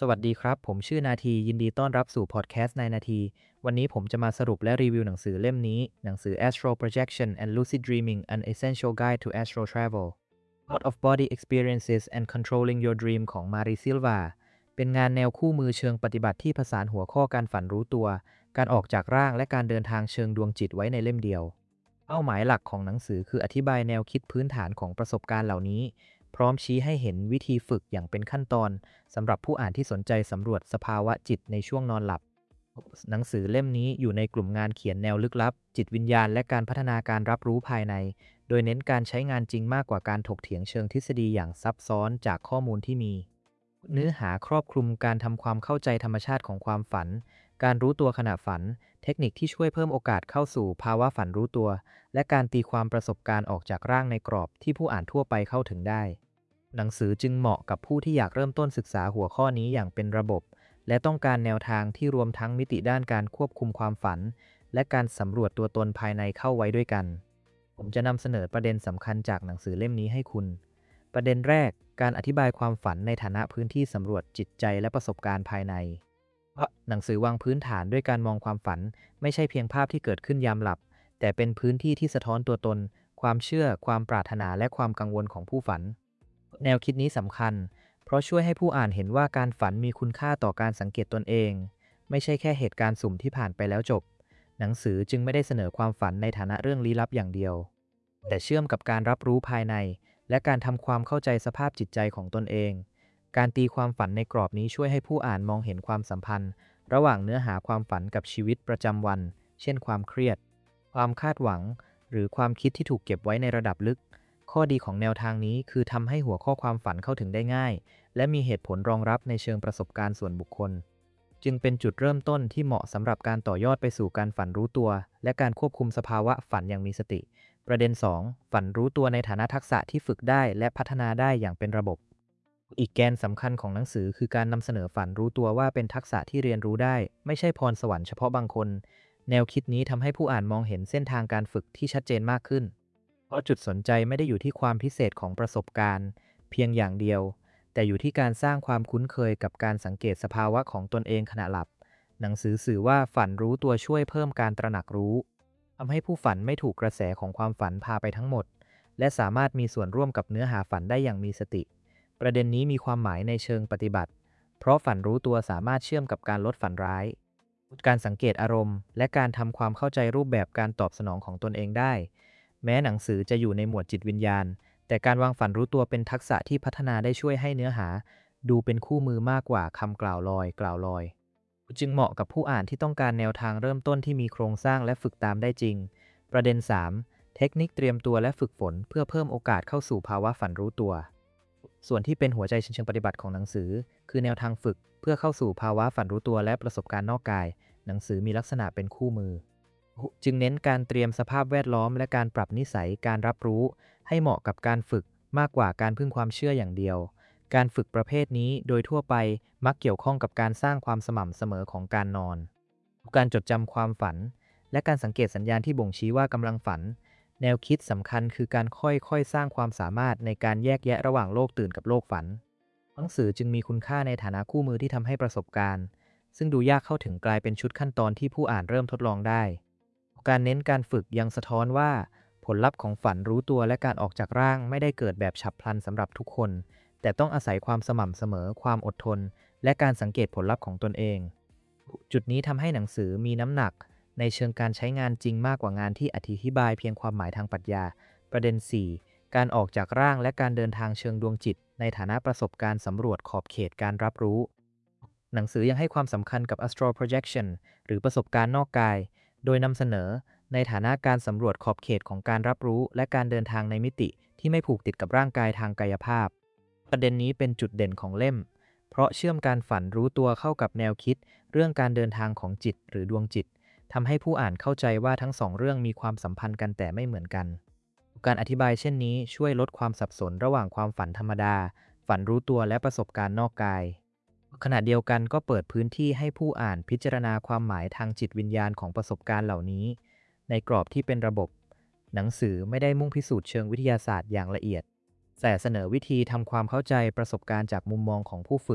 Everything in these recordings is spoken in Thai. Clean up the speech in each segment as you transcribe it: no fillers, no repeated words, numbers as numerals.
สวัสดีครับผมชื่อนาทียินดีต้อนรับสู่พอดแคสต์ในนาทีวันนี้ผมจะมาสรุปและรีวิวหนังสือเล่มนี้หนังสือ Astral Projection and Lucid Dreaming An Essential Guide to Astral Travel Out of Body Experiences and Controlling Your Dream ของมารีซิลวาเป็นงานแนวคู่มือเชิงปฏิบัติที่ผสานหัวข้อการฝันรู้ตัวการออกจากร่างและการเดินทางเชิงดวงจิตไว้ในเล่มเดียวเป้าหมายหลักของหนังสือคืออธิบายแนวคิดพื้นฐานของประสบการณ์เหล่านี้พร้อมชี้ให้เห็นวิธีฝึกอย่างเป็นขั้นตอน สำหรับผู้อ่านที่สนใจสำรวจสภาวะจิตในช่วงนอนหลับหนังสือเล่มนี้อยู่ในกลุ่มงานเขียนแนวลึกลับจิตวิญญาณและการพัฒนาการรับรู้ภายในโดยเน้นการใช้งานจริงมากกว่าการถกเถียงเชิงทฤษฎีอย่างซับซ้อนจากข้อมูลที่มีเนื้อหาครอบคลุมการทำความเข้าใจธรรมชาติของความฝันการรู้ตัวขณะฝันเทคนิคที่ช่วยเพิ่มโอกาสเข้าสู่ภาวะฝันรู้ตัวและการตีความประสบการณ์ออกจากร่างในกรอบที่ผู้อ่านทั่วไปเข้าถึงได้ หนังสือจึงเหมาะกับผู้ที่อยากเริ่มต้นศึกษาหัวข้อนี้อย่างเป็นระบบ และต้องการแนวทางที่รวมทั้งมิติด้านการควบคุมความฝัน และการสำรวจตัวตนภายในเข้าไว้ด้วยกัน ผมจะนำเสนอประเด็นสำคัญจากหนังสือเล่มนี้ให้คุณ ประเด็นแรกการอธิบายความฝันในฐานะพื้นที่สำรวจจิตใจและประสบการณ์ภายในเพราะหนังสือวางพื้นฐานด้วยการมองความฝันไม่ใช่เพียงภาพที่เกิดขึ้นยามหลับแต่เป็นพื้นที่ที่สะท้อนตัวตนความเชื่อความปรารถนาและความกังวลของผู้ฝัน แนวคิดนี้สำคัญเพราะช่วยให้ผู้อ่านเห็นว่าการฝันมีคุณค่าต่อการสังเกตตนเองไม่ใช่แค่เหตุการณ์สุ่มที่ผ่านไปแล้วจบหนังสือจึงไม่ได้เสนอความฝันในฐานะเรื่องลี้ลับอย่างเดียวแต่เชื่อมกับการรับรู้ภายในและการทำความเข้าใจสภาพจิตใจของตนเองการตีความฝันในกรอบนี้ช่วยให้ผู้อ่านมองเห็นความสัมพันธ์ระหว่างเนื้อหาความฝันกับชีวิตประจำวันเช่นความเครียดความคาดหวังหรือความคิดที่ถูกเก็บไว้ในระดับลึก ข้อดีของแนวทางนี้คือทำให้หัวข้อความฝันเข้าถึงได้ง่ายและมีเหตุผลรองรับในเชิงประสบการณ์ส่วนบุคคลจึงเป็นจุดเริ่มต้นที่เหมาะสำหรับการต่อยอดไปสู่การฝันรู้ตัวและการควบคุมสภาวะฝันอย่างมีสติประเด็น2ฝันรู้ตัวในฐานะทักษะที่ฝึกได้และพัฒนาได้อย่างเป็นระบบอีกแกนสำคัญของหนังสือคือการนำเสนอฝันรู้ตัวว่าเป็นทักษะที่เรียนรู้ได้ไม่ใช่พรสวรรค์เฉพาะบางคนแนวคิดนี้ทำให้ผู้อ่านมองเห็นเส้นทางการฝึกที่ชัดเจนมากขึ้น เพราะจุดสนใจไม่ได้อยู่ที่ความพิเศษของประสบการณ์เพียงอย่างเดียว แต่อยู่ที่การสร้างความคุ้นเคยกับการสังเกตสภาวะของตนเองขณะหลับ หนังสือสื่อว่าฝันรู้ตัวช่วยเพิ่มการตระหนักรู้ทำให้ผู้ฝันไม่ถูกกระแสของความฝันพาไปทั้งหมด และสามารถมีส่วนร่วมกับเนื้อหาฝันได้อย่างมีสติ ประเด็นนี้มีความหมายในเชิงปฏิบัติ เพราะฝันรู้ตัวสามารถเชื่อมกับการลดฝันร้ายการสังเกตอารมณ์และการทำความเข้าใจรูปแบบการตอบสนองของตนเองได้ แม้หนังสือจะอยู่ในหมวดจิตวิญญาณ แต่การวางฝันรู้ตัวเป็นทักษะที่พัฒนาได้ช่วยให้เนื้อหาดูเป็นคู่มือมากกว่าคำกล่าวลอยจึงเหมาะกับผู้อ่านที่ต้องการแนวทางเริ่มต้นที่มีโครงสร้างและฝึกตามได้จริง ประเด็น3เทคนิคเตรียมตัวและฝึกฝนเพื่อเพิ่มโอกาสเข้าสู่ภาวะฝันรู้ตัว ส่วนที่เป็นหัวใจเชิงปฏิบัติของหนังสือคือแนวทางฝึกเพื่อเข้าสู่ภาวะฝันรู้ตัวและประสบการณ์นอกกาย หนังสือมีลักษณะเป็นคู่มือ จึงเน้นการเตรียมสภาพแวดล้อมและการปรับนิสัยการรับรู้ให้เหมาะกับการฝึกมากกว่าการพึ่งความเชื่ออย่างเดียว การฝึกประเภทนี้โดยทั่วไปมักเกี่ยวข้องกับการสร้างความสม่ำเสมอของการนอน การจดจำความฝันและการสังเกตสัญญาณที่บ่งชี้ว่ากำลังฝัน แนวคิดสำคัญคือการค่อยๆสร้างความสามารถในการแยกแยะระหว่างโลกตื่นกับโลกฝันหนังสือจึงมีคุณค่าในฐานะคู่มือที่ทำให้ประสบการณ์ซึ่งดูยากเข้าถึงกลายเป็นชุดขั้นตอนที่ผู้อ่านเริ่มทดลองได้ การเน้นการฝึกยังสะท้อนว่าผลลัพธ์ของฝันรู้ตัวและการออกจากร่างไม่ได้เกิดแบบฉับพลันสำหรับทุกคน แต่ต้องอาศัยความสม่ำเสมอความอดทน และการสังเกตผลลัพธ์ของตนเอง จุดนี้ทำให้หนังสือมีน้ำหนักในเชิงการใช้งานจริงมากกว่างานที่อธิบายเพียงความหมายทางปรัชญาประเด็น4การออกจากร่างและการเดินทางเชิงดวงจิตในฐานะประสบการณ์สำรวจขอบเขตการรับรู้หนังสือยังให้ความสำคัญกับ astral projection หรือประสบการณ์นอกกายโดยนำเสนอในฐานะการสำรวจขอบเขตของการรับรู้และการเดินทางในมิติที่ไม่ผูกติดกับร่างกายทางกายภาพประเด็นนี้เป็นจุดเด่นของเล่มเพราะเชื่อมการฝันรู้ตัวเข้ากับแนวคิดเรื่องการเดินทางของจิตหรือดวงจิตทำให้ผู้อ่านเข้าใจว่าทั้งสองเรื่องมีความสัมพันธ์กันแต่ไม่เหมือนกันการอธิบายเช่นนี้ช่วยลดความสับสนระหว่างความฝันธรรมดาฝันรู้ตัวและประสบการณ์นอกกายขณะเดียวกันก็เปิดพื้นที่ให้ผู้อ่านพิจารณาความหมายทางจิตวิญญาณของประสบการณ์เหล่านี้ในกรอบที่เป็นระบบหนังสือไม่ได้มุ่งพิสูจน์เชิงวิทยาศาสตร์อย่างละเอียดแต่เสนอวิธีทำความเข้าใจประสบการณ์จากมุมมองของผู้ฝึก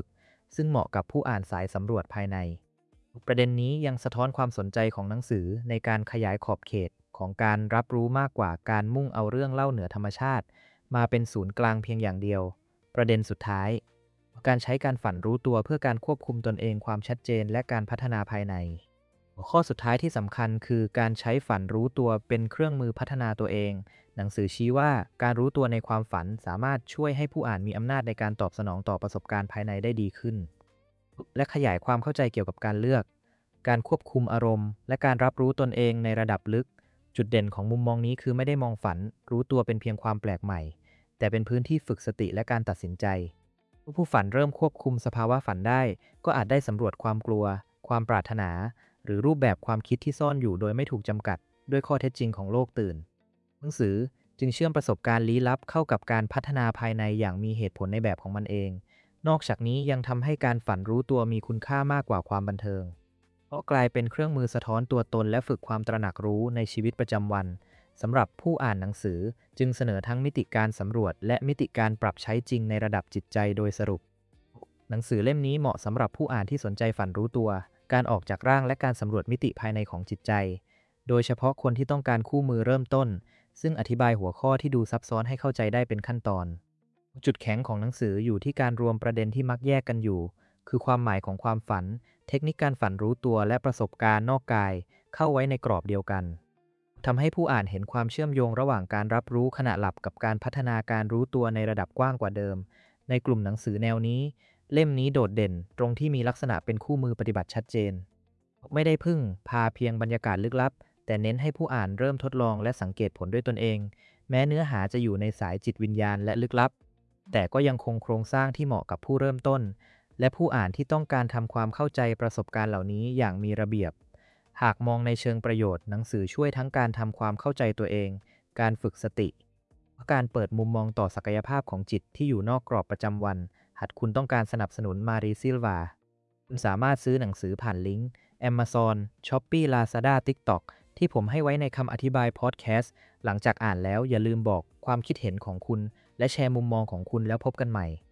ซึ่งเหมาะกับผู้อ่านสายสำรวจภายในประเด็นนี้ยังสะท้อนความสนใจของหนังสือในการขยายขอบเขตของการรับรู้มากกว่าการมุ่งเอาเรื่องเล่าเหนือธรรมชาติมาเป็นศูนย์กลางเพียงอย่างเดียวประเด็นสุดท้ายการใช้การฝันรู้ตัวเพื่อการควบคุมตนเองความชัดเจนและการพัฒนาภายในหัวข้อสุดท้ายที่สำคัญคือการใช้ฝันรู้ตัวเป็นเครื่องมือพัฒนาตัวเองหนังสือชี้ว่าการรู้ตัวในความฝันสามารถช่วยให้ผู้อ่านมีอำนาจในการตอบสนองต่อประสบการณ์ภายในได้ดีขึ้นและขยายความเข้าใจเกี่ยวกับการเลือกการควบคุมอารมณ์และการรับรู้ตนเองในระดับลึกจุดเด่นของมุมมองนี้คือไม่ได้มองฝันรู้ตัวเป็นเพียงความแปลกใหม่แต่เป็นพื้นที่ฝึกสติและการตัดสินใจเมื่อผู้ฝันเริ่มควบคุมสภาวะฝันได้ก็อาจได้สำรวจความกลัวความปรารถนาหรือรูปแบบความคิดที่ซ่อนอยู่โดยไม่ถูกจำกัดด้วยข้อเท็จจริงของโลกตื่นหนังสือจึงเชื่อมประสบการณ์ลี้ลับเข้ากับการพัฒนาภายในอย่างมีเหตุผลในแบบของมันเองนอกจากนี้ยังทำให้การฝันรู้ตัวมีคุณค่ามากกว่าความบันเทิงเพราะกลายเป็นเครื่องมือสะท้อนตัวตนและฝึกความตระหนักรู้ในชีวิตประจำวันสำหรับผู้อ่านหนังสือจึงเสนอทั้งมิติการสำรวจและมิติการปรับใช้จริงในระดับจิตใจโดยสรุปหนังสือเล่มนี้เหมาะสำหรับผู้อ่านที่สนใจฝันรู้ตัวการออกจากร่างและการสำรวจมิติภายในของจิตใจโดยเฉพาะคนที่ต้องการคู่มือเริ่มต้นซึ่งอธิบายหัวข้อที่ดูซับซ้อนให้เข้าใจได้เป็นขั้นตอนจุดแข็งของหนังสืออยู่ที่การรวมประเด็นที่มักแยกกันอยู่คือความหมายของความฝันเทคนิคการฝันรู้ตัวและประสบการณ์นอกกายเข้าไว้ในกรอบเดียวกันทำให้ผู้อ่านเห็นความเชื่อมโยงระหว่างการรับรู้ขณะหลับกับการพัฒนาการรู้ตัวในระดับกว้างกว่าเดิมในกลุ่มหนังสือแนวนี้เล่มนี้โดดเด่นตรงที่มีลักษณะเป็นคู่มือปฏิบัติชัดเจนไม่ได้พึ่งพาเพียงบรรยากาศลึกลับแต่เน้นให้ผู้อ่านเริ่มทดลองและสังเกตผลด้วยตนเองแม้เนื้อหาจะอยู่ในสายจิตวิญญาณและลึกลับแต่ก็ยังคงโครงสร้างที่เหมาะกับผู้เริ่มต้นและผู้อ่านที่ต้องการทำความเข้าใจประสบการณ์เหล่านี้อย่างมีระเบียบหากมองในเชิงประโยชน์หนังสือช่วยทั้งการทำความเข้าใจตัวเองการฝึกสติการเปิดมุมมองต่อศักยภาพของจิตที่อยู่นอกกรอบประจำวันหากคุณต้องการสนับสนุนมารีซิลวาคุณสามารถซื้อหนังสือผ่านลิงก์ Amazon, Shopee, Lazada, TikTok ที่ผมให้ไว้ในคำอธิบายพอดแคสต์หลังจากอ่านแล้วอย่าลืมบอกความคิดเห็นของคุณและแชร์มุมมองของคุณแล้วพบกันใหม่